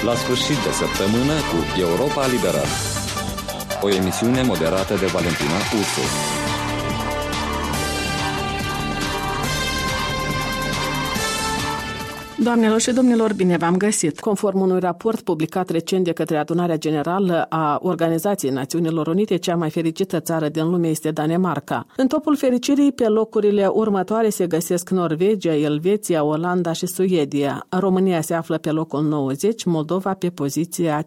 La sfârșit de săptămână cu Europa Liberă. O emisiune moderată de Valentina Ursu. Doamnelor și domnilor, bine v-am găsit! Conform unui raport publicat recent de către Adunarea Generală a Organizației Națiunilor Unite, cea mai fericită țară din lume este Danemarca. În topul fericirii, pe locurile următoare se găsesc Norvegia, Elveția, Olanda și Suedia. România se află pe locul 90, Moldova pe poziția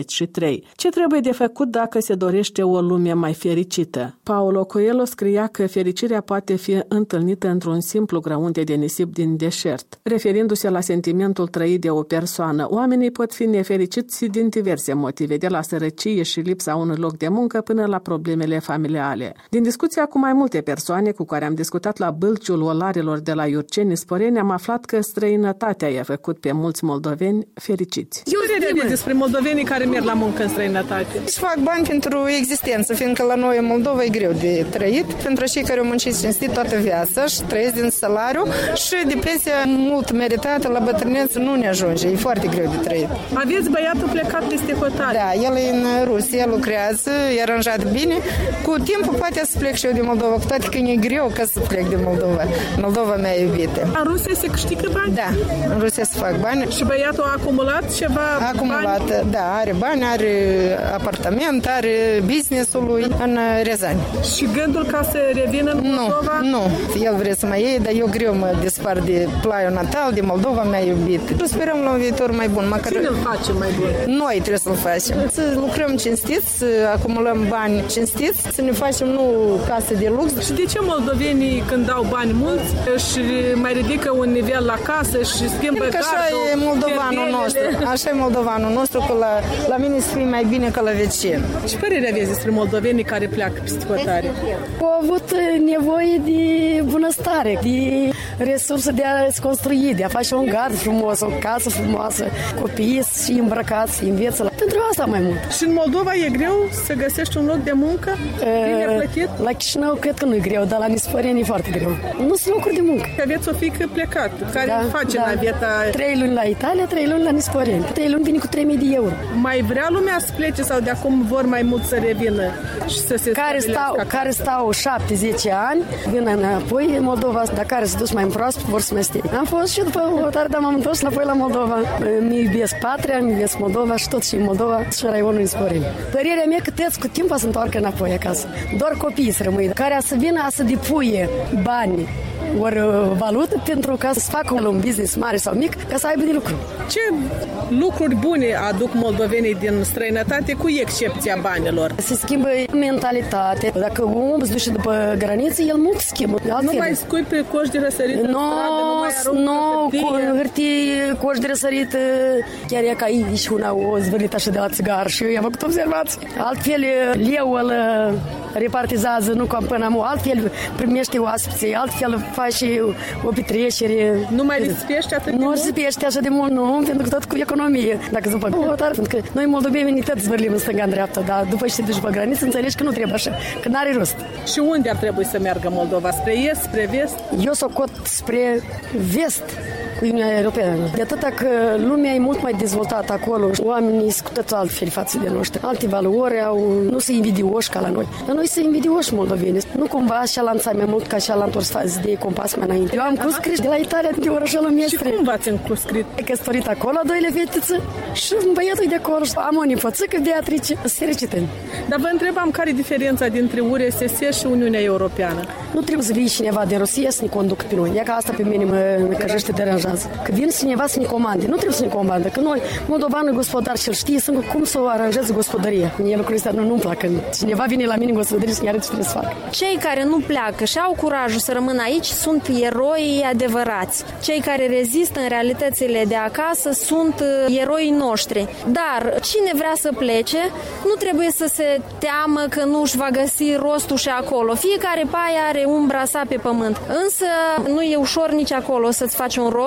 53. Ce trebuie de făcut dacă se dorește o lume mai fericită? Paulo Coelho scria că fericirea poate fi întâlnită într-un simplu grăunte de nisip din deșert. Referindu-se la sentimentul trăit de o persoană, oamenii pot fi nefericiți din diverse motive, de la sărăcie și lipsa unui loc de muncă până la problemele familiale. Din discuția cu mai multe persoane cu care am discutat la Bâlciul Olarilor de la Iurceni, Sporeni, am aflat că străinătatea i-a făcut pe mulți moldoveni fericiți. Eu despre moldovenii care merg la muncă în străinătate. Își fac bani pentru existență, fiindcă la noi în Moldova e greu de trăit. Pentru cei care au muncit cinstit toată viața și trăiesc din salariu și de pensia mult meritată la bătrâneță nu ne ajunge. E foarte greu de trăit. Aveți băiatul plecat peste hotare? Da, el e în Rusia, lucrează, e aranjat bine. Cu timpul poate să plec și eu din Moldova, cu toate că e greu ca să plec din Moldova. Moldova mea iubită. În Rusia se câștigă bani? Da, în Rusia se fac bani. Și băiatul a acumulat ceva bani? Da, are bani, are apartament, are business-ul lui în Rezani. Și gândul ca să revină în Moldova? Nu, el vrea să mă iei, dar eu greu mă despart de plaiul natal, de Moldova mea iubită. Sperăm la un viitor mai bun. Cine îl face mai bun? Noi trebuie să-l facem. Să lucrăm cinstiți, să acumulăm bani cinstiți, să ne facem nu case de lux. Și de ce moldovenii când dau bani mulți și mai ridică un nivel la casă și schimbă gardul? Așa e moldovanul nostru. Așa e moldovanul nostru, că la mine să fie mai bine ca la vecin. Ce părere aveți despre moldovenii care pleacă peste hotare? Au avut nevoie de bunăstare, de resurse de a se construi, de a face un gard frumos, o casă frumoasă, copiii și îmbrăcați, înveță. Pentru asta mai mult. Și în Moldova e greu să găsești un loc de muncă? Bine plătit? La Chișinău cred că nu e greu, dar la Nisporeni e foarte greu. Nu sunt locuri de muncă. Aveți o fiică plecat, care face naveta? 3 luni la Italia, 3 luni la Nisporeni. 3 luni vine cu 3.000 de euro. Mai vrea lumea să plece sau de acum vor mai mult să revină și să se care stau 7-10 ani, vin înapoi în Moldova, dar care se duc mai în proastă, vor să mai stea. Am fost și după hotare, dar m-am întors înapoi la Moldova. Mi iubesc patria, mi iubesc Moldova și tot și în Moldova și raionul Nisporeni. Părerea mea că tăți cu timpul să întoarcă înapoi acasă. Doar copiii să rămâi, care să vină să depuie bani ori valută pentru ca să facă un business mare sau mic, ca să aibă de lucru. Ce lucruri bune aduc moldovenii din străinătate, cu excepția banilor? Se schimbă mentalitatea. Dacă omul se duce după graniță, el mult schimbă. Nu mai scui pe coș de răsărit în stradă, nu, cu hârtie, coș de răsărit, chiar e ca aici una o zvârlit așa de la țigar și eu i-am făcut observații. Altfel, leu îl repartizează, nu ca până amul, altfel primește oaspeții, altfel face o petrecere. Nu mai risipește atât de mult? Nu risipește așa de mult, nu, pentru că tot cu economie. Dacă se fac hotare, pentru că noi moldoveni tot zvârlim în stânga în dreapta, dar după ce te duci pe graniță, înțelegi că nu trebuie așa, că n-are rost. Și unde ar trebui să meargă Moldova? Spre est, spre vest? Eu socot spre vest cu Uniunea Europeană. De atâta că lumea e mult mai dezvoltată acolo, oamenii sunt toți altfel față de noștri. Alte valori au, nu sunt invidioși ca la noi. Dar noi sunt invidioși moldoveni. Nu cumva așa lanța mai mult ca așa l-am întors față de compas mai înainte. Eu am conscris de la Italia, de orășelul Mestre. Și cum v-ați încuscrit? E căsătorit acolo, 2 fetițe și băiatul de acolo. Am o nefățică, Beatrice, fericită. Dar vă întrebam care e diferența dintre URSS și Uniunea Europeană? Nu trebuie să vii cineva de Rusia să ne conducă pe noi. E ca asta pe mine mă căjește, deranjează. Că vine cineva să ne comande. Nu trebuie să ne comandă. Că noi, moldovanul gospodar și-l știe singur cum să o aranjeze gospodăria. Mie lucrurile astea nu-mi plac. Când cineva vine la mine în gospodărie să ne arăt ce trebuie să facă. Cei care nu pleacă și au curajul să rămână aici sunt eroi adevărați. Cei care rezistă în realitățile de acasă sunt eroii noștri. Dar cine vrea să plece, nu trebuie să se teamă că nu își va găsi rostul și acolo. Fiecare paie are umbra sa pe pământ. Însă nu e ușor nici acolo să-ți faci un rost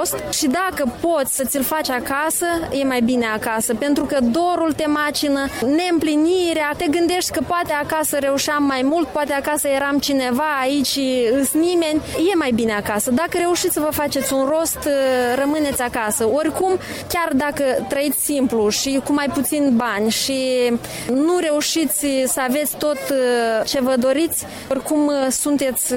rost și dacă poți să ți-l faci acasă, e mai bine acasă, pentru că dorul te macină, neîmplinirea, te gândești că poate acasă reușeam mai mult, poate acasă eram cineva, aici îs nimeni, e mai bine acasă. Dacă reușiți să vă faceți un rost, rămâneți acasă. Oricum, chiar dacă trăiți simplu și cu mai puțin bani și nu reușiți să aveți tot ce vă doriți, oricum sunteți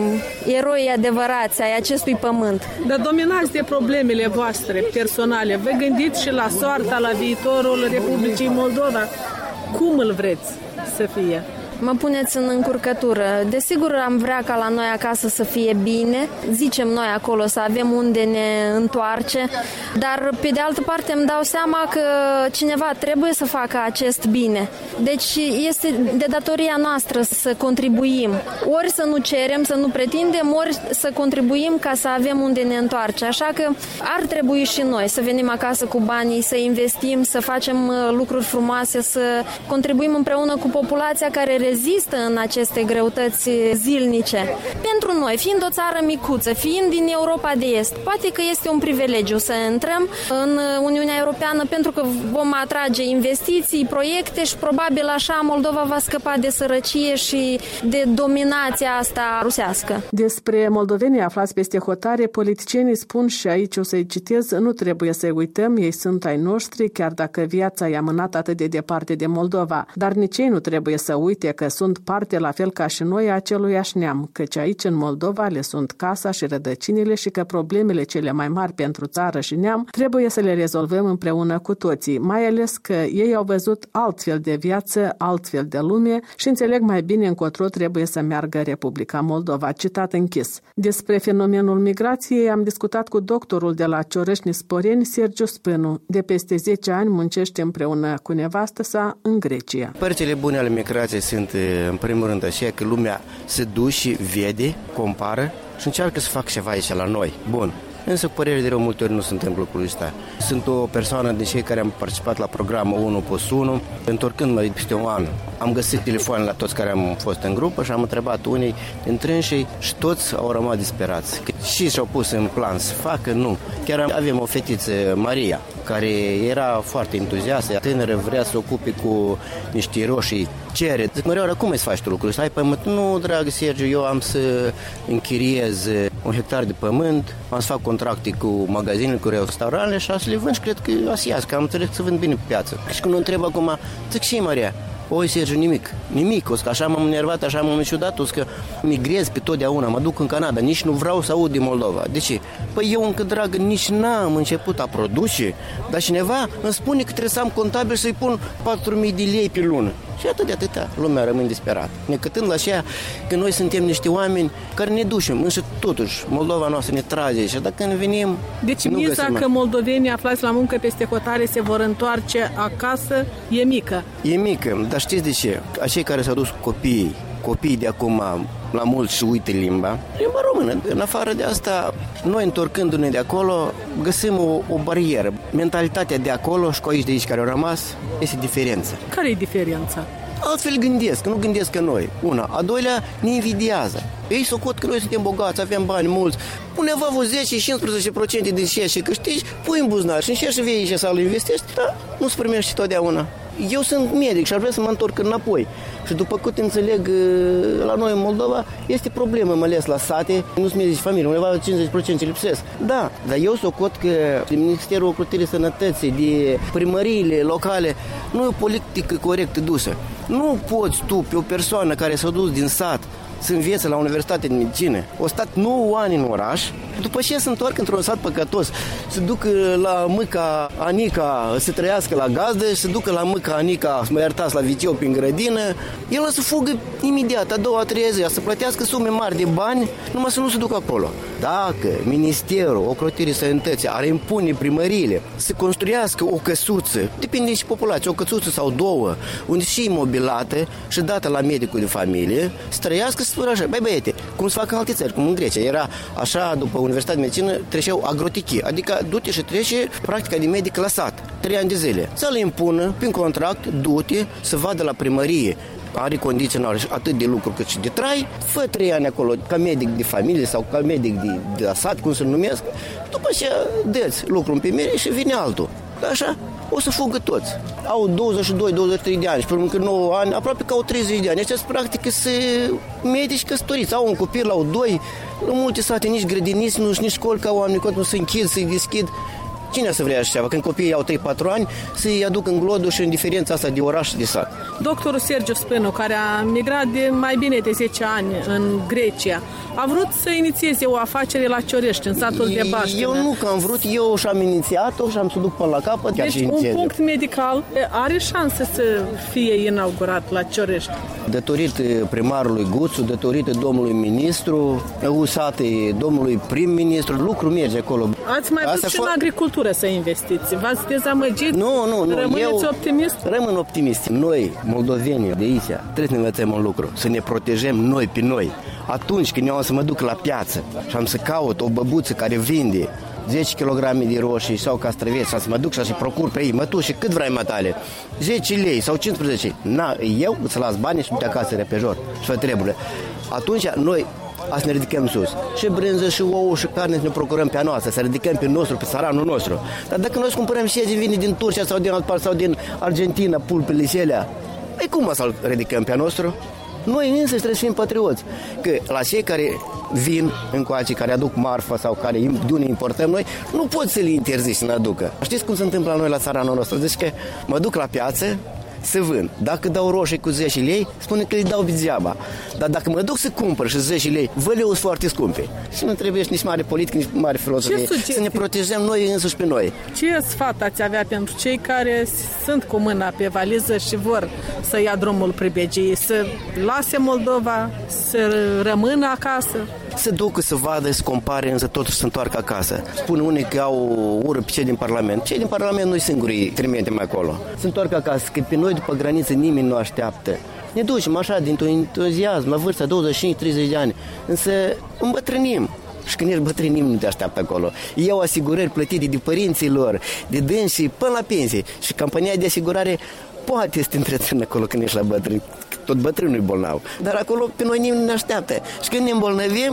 eroi adevărați ai acestui pământ. Dar dominați de problemele voastre personale. Vă gândiți și la soarta, la viitorul Republicii Moldova. Cum îl vreți să fie? Mă puneți în încurcătură. Desigur am vrea ca la noi acasă să fie bine, zicem noi acolo să avem unde ne întoarce, dar pe de altă parte îmi dau seama că cineva trebuie să facă acest bine. Deci este de datoria noastră să contribuim. Ori să nu cerem, să nu pretindem, ori să contribuim ca să avem unde ne întoarce. Așa că ar trebui și noi să venim acasă cu banii, să investim, să facem lucruri frumoase, să contribuim împreună cu populația care rezistă în aceste greutăți zilnice. Pentru noi, fiind o țară micuță, fiind din Europa de Est, poate că este un privilegiu să intrăm în Uniunea Europeană pentru că vom atrage investiții, proiecte și probabil așa Moldova va scăpa de sărăcie și de dominația asta rusească. Despre moldovenii aflați peste hotare, politicienii spun, și aici o să-i citez, nu trebuie să-i uităm, ei sunt ai noștri, chiar dacă viața i-a mânat atât de departe de Moldova. Dar nici ei nu trebuie să uite că sunt parte la fel ca și noi a aceluiași neam, căci aici în Moldova le sunt casa și rădăcinile și că problemele cele mai mari pentru țară și neam trebuie să le rezolvăm împreună cu toții, mai ales că ei au văzut altfel de viață, altfel de lume și înțeleg mai bine încotro trebuie să meargă Republica Moldova. Citat închis. Despre fenomenul migrației am discutat cu doctorul de la Cioreșni Sporeni, Sergiu Spânu. De peste 10 ani muncește împreună cu nevastă sa în Grecia. Părțile bune ale migrației sunt, în primul rând, așa că lumea se duce și vede, compară și încearcă să facă ceva aici la noi. Bun. Însă, cu părere de rău, multe ori nu se întâmplă lucrul ăsta. Sunt o persoană din cei care am participat la programul 1+1. Întorcându-mă peste un an, am găsit telefoane la toți care am fost în grupă și am întrebat unii dintre ei și toți au rămas disperați. Și și-au pus în plan să facă, nu. Chiar avem o fetiță, Maria, care era foarte entuziastă, tânără, vrea să se ocupe cu niște roșii, cere. Zic, Mărioară, cum îți faci tu lucrul ăsta? Ai pământ? Nu, dragă Sergiu, eu am să închiriez 1 hectar de pământ, am să fac contracte cu magazinele, cu restaurantele și să le vând și cred că o să iasă, că am înțeles că se vând bine pe piață. Și când o întreb acum, zic, și Maria? Oi, Sergiu, nimic, o să așa m-am enervat, așa m-am ciudat, o să că migrez pe totdeauna, mă duc în Canada, nici nu vreau să aud din Moldova. De ce? Păi eu încă, dragă, nici n-am început a produce, dar cineva îmi spune că trebuie să am contabil să-i pun 4.000 de lei pe lună. Și atât de atâta, lumea rămâne disperată. Necătând la așa că noi suntem niște oameni care ne ducem, însă totuși Moldova noastră ne trage și dacă ne venim, deci miza că moldovenii aflați la muncă peste hotare se vor întoarce acasă e mică. E mică, dar știți de ce? Acei care s-au dus copiii de acum la mulți și uită limba română. În afară de asta, noi întorcându-ne de acolo, găsim o barieră. Mentalitatea de acolo și cu aici de aici care au rămas, este diferența. Care e diferența? Altfel gândesc, nu gândesc ca noi. Una. A doilea, ne invidiază. Ei socot că noi suntem bogați, avem bani mulți. Undeva vă 10-15% din ceea ce câștigi, pui în buzunar și încerci să vei aici să-l investești, dar nu se primești totdeauna. Eu sunt medic și aș vrea să mă întorc înapoi. Și după cât înțeleg, la noi în Moldova este problemă, mai ales la sate, nu sunt medici familie, undeva 50% lipsesc. Da, dar eu socot că Ministerul Ocrotirii Sănătății, de primăriile locale, nu e o politică corect dusă. Nu poți tu, pe o persoană care s-a dus din sat, să învețe la Universitatea de Medicină, o stat 9 ani în oraș, după ce se întoarcă într-un sat păcătos, se duc la mâca Anica să trăiască la gazdă, se ducă la mâca Anica, să mă iertați, la viceu prin grădină, el o să fugă imediat, a 2-3 zile, să plătească sume mari de bani, numai să nu se ducă acolo. Dacă Ministerul Ocrotirii Sănătății ar impune primăriile să construiască o căsuță, depinde și populația, o căsuță sau două, unde și imobilată și dată la medicul de familie, să trăiască, să spună așa, băiete, cum se fac în alte țări, cum în Grecia, era așa, după Universitatea de Medicină, treceau agrotichii, adică du-te și trece practica de medic la sat, 3 ani de zile. Să le impună, prin contract, du-te, să vadă la primărie are condiționare și atât de lucru cât și de trai, fă 3 ani acolo ca medic de familie sau ca medic de sat, cum se numesc, după aceea dă-ți lucru pe mine și vine altul. Așa, o să fugă toți. Au 22-23 de ani și până că 9 ani, aproape că au 30 de ani. Aceștia practic se medici căsătoriți. Au un copil, au 2. În multe sate nici grădiniți, nici școli ca oameni, că nu se închid, se deschid. Cine să vrea așa? Când copiii au 3-4 ani, să-i aduc în glodul și în diferența asta de oraș și de sat. Doctorul Sergiu Spânu, care a migrat de mai bine de 10 ani în Grecia, a vrut să inițieze o afacere la Ciorești, în satul de Baștină. Eu nu că am vrut, eu și-am inițiat-o și am să duc până la capăt. Deci un punct medical are șanse să fie inaugurat la Ciorești. Datorită primarului Guțu, datorită domnului ministru, usate domnului prim-ministru, lucru merge acolo. Ați mai vrut și în agricultură să investiți. V-ați dezamăgit? Nu. Rămâneți optimist? Rămân optimist. Noi, moldovenii de aici, trebuie să ne învățăm un lucru, să ne protejăm noi pe noi. Atunci când eu am să mă duc la piață și am să caut o băbuță care vinde 10 kg de roșii sau castraveți, să mă duc și să procur pe ei, mă tu și cât vrei matale? 10 lei sau 15. Eu îți las banii și du-te acasă repejor și fă treburile. Atunci noi să ne ridicăm sus. Și brânză, și ouă, și carne să ne procurăm pe a noastră, să ridicăm pe nostru, pe țăranul nostru. Dar dacă noi cumpărăm și vine din Turcia sau din alt part sau din Argentina, pulpele și alea, cum să-l ridicăm pe a nostru? Noi însă trebuie să fim patrioți. Că la cei care vin încoace, care aduc marfa sau care de unde importăm noi, nu poți să le interzici să ne aducă. Știți cum se întâmplă la noi la țara noastră? Deci că mă duc la piață să vând. Dacă dau roșii cu 10 lei, spune că le dau degeaba. Dar dacă mă duc să cumpăr și 10 lei, văleu sunt foarte scumpe. Și nu trebuie nici mare politică, nici mare filozofie. Să ne protejăm noi însuși pe noi. Ce sfat ați avea pentru cei care sunt cu mâna pe valiză și vor să ia drumul pribegiei, să lase Moldova, să rămână acasă? Să ducă, să vadă, să compare, însă totuși să întoarcă acasă. Spun unii că au ură pe cei din Parlament. Cei din Parlament nu-i singurii trimitem acolo. Să întoarcă acasă, că pe noi după graniță nimeni nu așteaptă. Ne ducem așa, dintr-un entuziasm, la vârsta 25-30 de ani, însă îmbătrânim. Și când ești bătrân, nimeni nu te așteaptă acolo. Iau asigurări plătite de părinții lor, de dânsii, până la pensie. Și compania de asigurare poate să te întrețină acolo când ești la bătrân. Tot bătrânul e bolnav. Dar acolo pe noi nimeni nu ne așteaptă. Și când ne îmbolnăvim,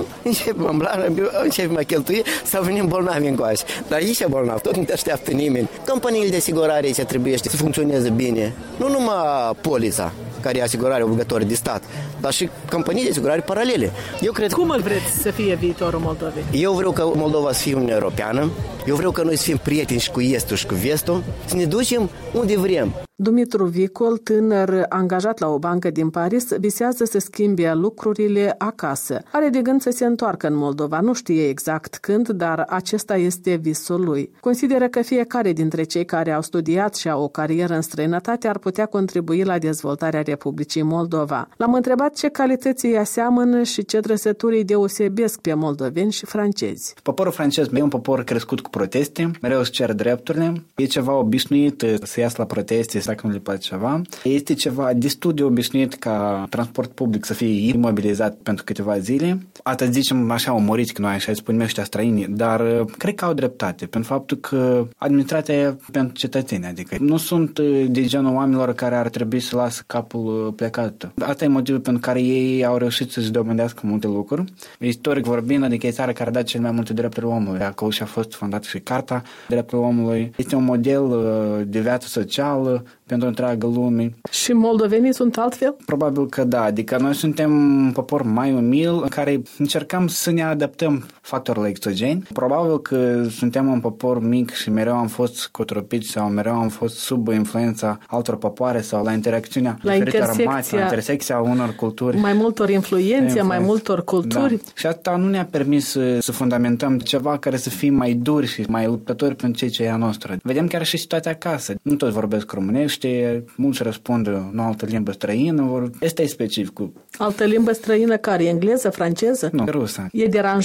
începem a cheltui sau venim bolnavi încoace. Dar aici e bolnav, tot nu te așteaptă nimeni. Companiile de asigurare aici trebuie să funcționeze bine. Nu numai polița, care e asigurare obligatorie de stat, dar și companii de asigurare paralele. Eu cred. Cum îl vreți să fie viitorul Moldovei? Eu vreau ca Moldova să fie Uniunea Europeană. Eu vreau ca noi să fim prieteni și cu Estul și cu Vestul, să ne ducem unde vrem. Dumitru Vicol, tânăr angajat la o bancă din Paris, visează să schimbe lucrurile acasă. Are de gând să se întoarcă în Moldova, nu știe exact când, dar acesta este visul lui. Consideră că fiecare dintre cei care au studiat și au o carieră în străinătate ar putea contribui la dezvoltarea Republicii Moldova. L-am întrebat ce calități îi aseamănă și ce trăsături îi deosebesc pe moldoveni și francezi. Poporul francez e un popor crescut cu proteste, mereu își cer drepturile, e ceva obișnuit să iasă la proteste dacă nu le place ceva. Este ceva destul de obișnuit ca transport public să fie imobilizat pentru câteva zile. Atât zicem așa umoriți că noi așa spunem ăștia străini, dar cred că au dreptate pentru faptul că administrația e pentru cetățeni, adică nu sunt de genul oamenilor care ar trebui să lasă capul plecat. Asta e motivul pentru care ei au reușit să-și domendească multe lucruri. Istoric vorbind, adică e țara care a dat cel mai multe drepturi omului. Acolo și-a fost fondată și Carta Drepturilor Omului. Este un model de viață socială pentru întreaga lume. Și moldovenii sunt altfel? Probabil că da, adică noi suntem un popor mai umil în care încercăm să ne adaptăm factorilor exogeni. Probabil că suntem un popor mic și mereu am fost cotropiți sau mereu am fost sub influența altor popoare sau la interacțiunea la intersecția unor culturi. Mai multor influențe, mai multor culturi. Da. Și asta nu ne-a permis să fundamentăm ceva care să fie mai duri și mai luptători pentru ce e a noastră. Vedem chiar și situația acasă. Nu toți vorbesc românești, mulți răspund în altă limbă străină. Asta e specificul. Altă limbă străină care? Engleză, franceză? Nu, rusă. E deranjant?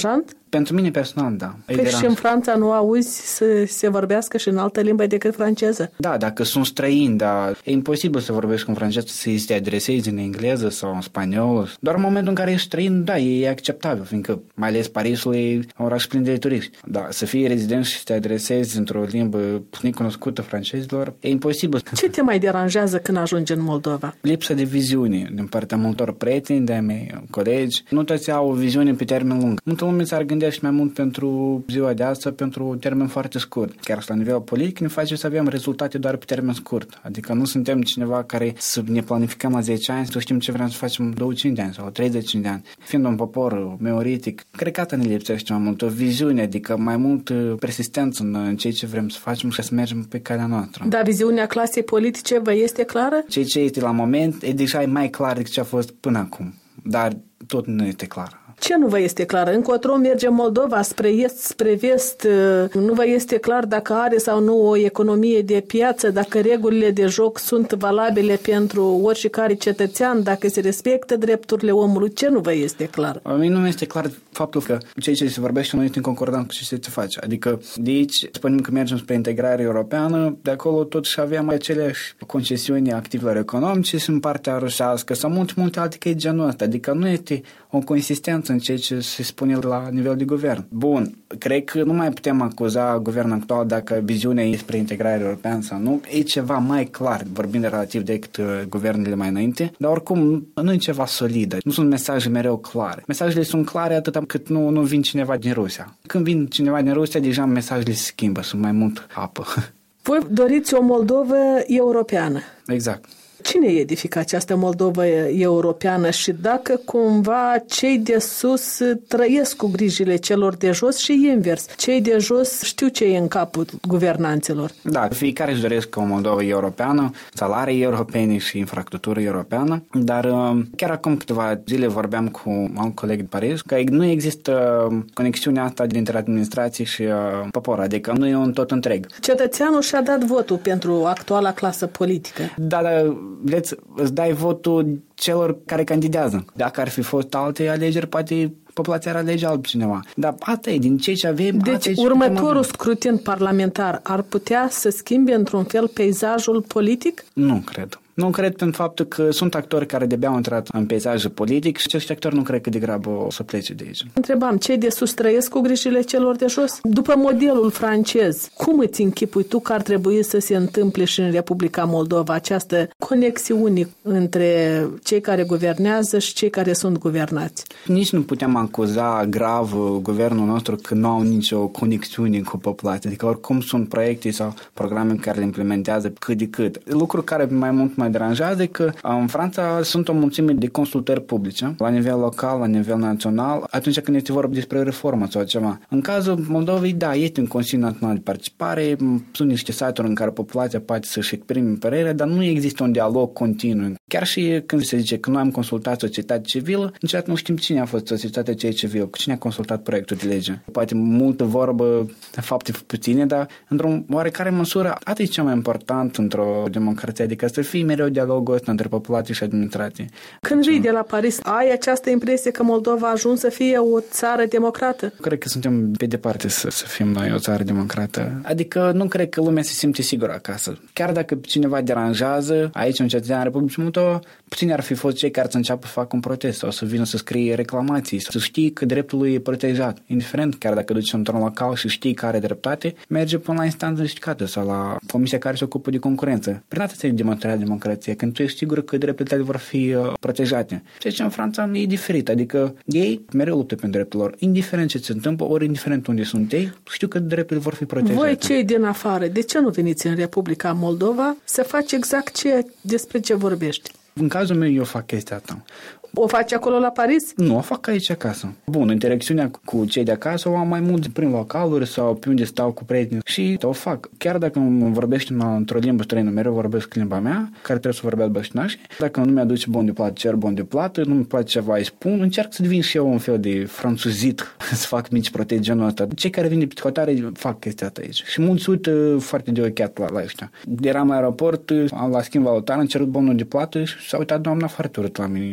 Pentru mine personal, da. Păi și în Franța nu auzi să se vorbească și în altă limbă decât franceză? Da, dacă sunt străini, dar e imposibil să vorbești cu un francez să îi te adresezi în engleză sau în spaniolă. Doar în momentul în care ești străin, da, e acceptabil, fiindcă mai ales Parisul e un oraș plin de turiști. Da, să fii rezident și să te adresezi într-o limbă necunoscută francezilor, e imposibil. Ce te mai deranjează când ajungi în Moldova? Lipsa de viziune din partea multor prieteni de-ai mei, colegi. Nu toți au o viziune pe termen lung. Multă lume s-ar gândește mai mult pentru ziua de astăzi, pentru un termen foarte scurt. Chiar și la nivel politic ne face să avem rezultate doar pe termen scurt. Adică nu suntem cineva care să ne planificăm la 10 ani, să știm ce vrem să facem 25 de ani sau 35 de ani. Fiind un popor meoritic, cred că ne lipsește mai mult o viziune, adică mai mult persistență în ceea ce vrem să facem și să mergem pe calea noastră. Dar viziunea clasei politice vă este clară? Ceea ce este la moment e deja mai clar decât ce a fost până acum, dar tot nu este clar. Ce nu vă este clar? Încotro merge Moldova, spre est, spre vest? Nu vă este clar dacă are sau nu o economie de piață, dacă regulile de joc sunt valabile pentru oricare cetățean, dacă se respectă drepturile omului? Ce nu vă este clar? A mine nu este clar faptul că ceea ce se vorbește nu este în concordant cu ce se face. Adică de aici spunem că mergem spre integrare europeană, de acolo totuși avem aceleași concesiuni activelor economice și în partea rusească sau multe alte chestii genul ăsta. Adică nu este o consistență în ceea ce se spune la nivel de guvern. Bun, cred că nu mai putem acuza guvernul actual dacă viziunea e spre integrare europeană sau nu. E ceva mai clar, vorbind relativ decât guvernele mai înainte, dar oricum nu e ceva solid. Nu sunt mesaje mereu clare. Mesajele sunt clare atât cât nu vin cineva din Rusia. Când vin cineva din Rusia, deja mesajele se schimbă, sunt mai mult apă. Voi doriți o Moldovă europeană. Exact. Cine edifică această Moldovă europeană și dacă cumva cei de sus trăiesc cu grijile celor de jos și invers? Cei de jos știu ce e în capul guvernanților. Da, fiecare își doresc o Moldovă europeană, salarii europene și infrastructură europeană, dar chiar acum câteva zile vorbeam cu un coleg de Paris că nu există conexiunea asta dintre administrație și popor, adică nu e un tot întreg. Cetățeanul și-a dat votul pentru actuala clasă politică. Da, dar îți dai votul celor care candidează. Dacă ar fi fost alte alegeri, poate populația ar alege altcineva. Dar asta e, din ce avem... Deci următorul scrutin parlamentar ar putea să schimbe într-un fel peisajul politic? Nu cred. Nu cred pentru faptul că sunt actori care de-abia au intrat în peisajul politic și acești actori nu cred că degrabă o să plece de aici. Întrebam, cei de sus trăiesc cu grijile celor de jos? După modelul francez, cum îți închipui tu că ar trebui să se întâmple și în Republica Moldova această conexiune între cei care guvernează și cei care sunt guvernați? Nici nu putem acuza grav guvernul nostru că nu au nicio conexiune cu populația. Adică oricum sunt proiecte sau programe care le implementează cât de cât. Lucru care mai mult mai deranjează că în Franța sunt o mulțime de consultări publice la nivel local, la nivel național, atunci când este vorba despre reformă sau ceva. În cazul Moldovei, da, este un Consiliu Național de Participare, sunt niște site-uri în care populația poate să-și exprime părerea, dar nu există un dialog continuu. Chiar și când se zice că noi am consultat societatea civilă, niciodată nu știm cine a fost societatea civilă, cu cine a consultat proiectul de lege. Poate multă vorbă, fapte puține, dar într-o oarecare măsură atât e cel mai important într-o democrație, adică să fie mereu dialogul ăsta între populație și administrație. Când vii de la Paris, ai această impresie că Moldova a ajuns să fie o țară democrată? Cred că suntem pe departe să fim noi o țară democrată. Adică nu cred că lumea se simte sigură acasă. Chiar dacă cineva deranjează, aici în cetățean Republicii Moldova, puțini ar fi fost cei care să înceapă să facă un protest sau să vină să scrie reclamații, să știi că dreptul lui e protejat. Indiferent, chiar dacă duci într-un local și știi că are dreptate, merge până la instanță judecată sau la comisia care se ocupă de concurență. Prin atât se demonstrează democrație, când tu ești sigur că drepturile tale vor fi protejate. Ceea ce în Franța e diferit, adică ei mereu luptă pentru dreptul lor. Indiferent ce se întâmplă, ori indiferent unde sunt ei, știu că drepturile vor fi protejate. Voi cei din afară, de ce nu veniți în Republica Moldova să faci exact despre ce vorbești? În cazul meu eu fac chestia asta. O faci acolo la Paris? Nu, o fac aici acasă. Bun, interacțiunea cu cei de acasă o am mai mult prin localuri sau pe unde stau cu prieteni și o fac. Chiar dacă îmi vorbești într-o limbă străină, mereu vorbesc limba mea, care trebuie să vorbească băștinașii. Dacă nu mi-aduce bon de plată, cer bon de plată, nu-mi place ceva, îi spun, încerc să devin și eu un fel de franțuzit, să fac mici protezi genul ăsta. Cei care vin de psihotare fac chestia asta aici. Și mulți uită foarte de ochiat la ăștia. Eram la aeroport, la schimb valutar, am cerut bonul de plată și s-a uitat doamna foarte urât la mine.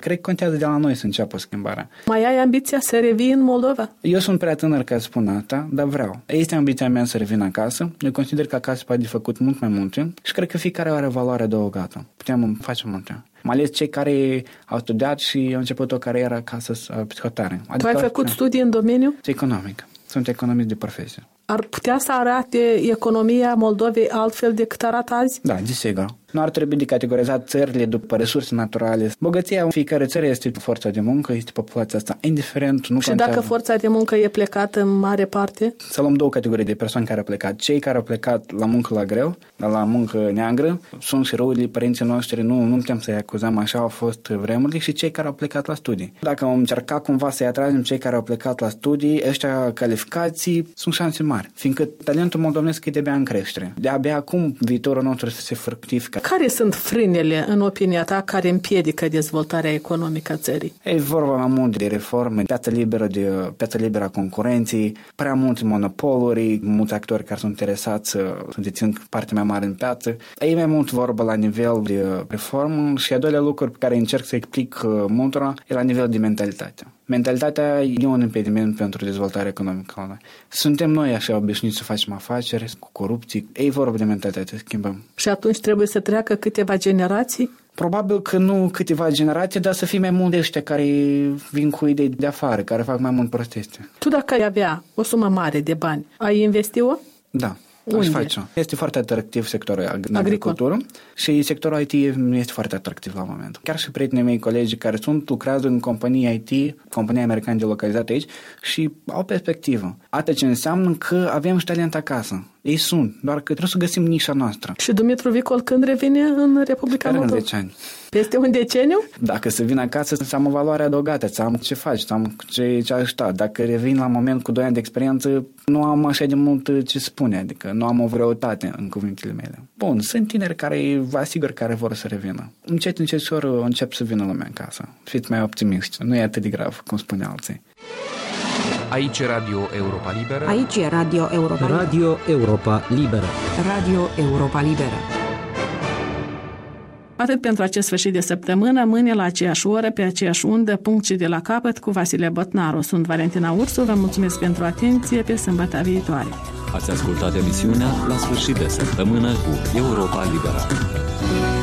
Cred că contează de la noi să înceapă schimbarea. Mai ai ambiția să revii în Moldova? Eu sunt prea tânăr ca să spun asta, dar vreau. Este ambiția mea să revin acasă. Eu consider că acasă poate de făcut mult mai multe și cred că fiecare are valoare adăugată. Putem face multe. Mai ales cei care au studiat și au început o carieră acasă psihotare. Tu ai făcut studii în domeniu? Economic. Sunt economist de profesie. Ar putea să arate economia Moldovei altfel decât arată azi? Da, desigur. Nu ar trebui de categorizat țările după resurse naturale. Bogăția în fiecare țară este forța de muncă, este populația asta, indiferent. Nu și contează. Dacă forța de muncă e plecată în mare parte? Să luăm două categorii de persoane care au plecat. Cei care au plecat la muncă la greu, la muncă neagră, sunt și răurile părinții noștri, nu putem să-i acuzăm, așa au fost vremurile, și cei care au plecat la studii. Dacă am încercat cumva să-i atragem cei care au plecat la studii, ăștia calificații, sunt șanse mari, fiindcă talentul moldovenesc e de-abia în creștere. De-abia acum viitorul nostru să se fructifică. Care sunt frânele, în opinia ta, care împiedică dezvoltarea economică a țării? E vorba mai mult de reforme, piața liberă a concurenței, prea multe monopoluri, mulți actori care sunt interesați să dețin parte mai mare în piață. E mai mult vorba la nivel de reformă și a doilea lucru pe care încerc să explic multora e la nivel de mentalitate. Mentalitatea e un impediment pentru dezvoltarea economică. Suntem noi așa obișnuiți să facem afaceri cu corupții. E vorba de mentalitate, schimbăm. Și atunci trebuie să treacă câteva generații? Probabil că nu câteva generații, dar să fie mai mulți ăștia care vin cu idei de afară, care fac mai mult prosteste. Tu dacă ai avea o sumă mare de bani, ai investi-o? Da. Aș face. Este foarte atractiv sectorul agricultură și sectorul IT este foarte atractiv la moment. Chiar și prietenii mei, colegii care lucrează în companii IT, companii americane delocalizate aici și au perspectivă. Atât ce înseamnă că avem și talent acasă. Ei sunt, doar că trebuie să găsim nișa noastră. Și Dumitru Vicol când revine în Republica Moldova? 10 ani. Peste un deceniu? Dacă să vin acasă, să am o valoare adăugată, să am ce faci, să am ce ajuta. Dacă revin la moment cu 2 ani de experiență, nu am așa de mult ce spune, adică nu am o greutate în cuvintele mele. Bun, sunt tineri care, vă asigur, care vor să revină. Încet, încep să vină lumea în casă. Fiți mai optimiști, nu e atât de grav, cum spune alții. Aici e Radio Europa Liberă. Aici e Radio Europa Liberă. Radio Europa Liberă. Radio Europa Liberă. Atât pentru acest sfârșit de săptămână. Mâine la aceeași oră, pe aceeași undă, punct și de la capăt, cu Vasile Botnaru. Sunt Valentina Ursu, vă mulțumesc pentru atenție, pe sâmbătă viitoare. Ați ascultat emisiunea La sfârșit de săptămână cu Europa Liberă.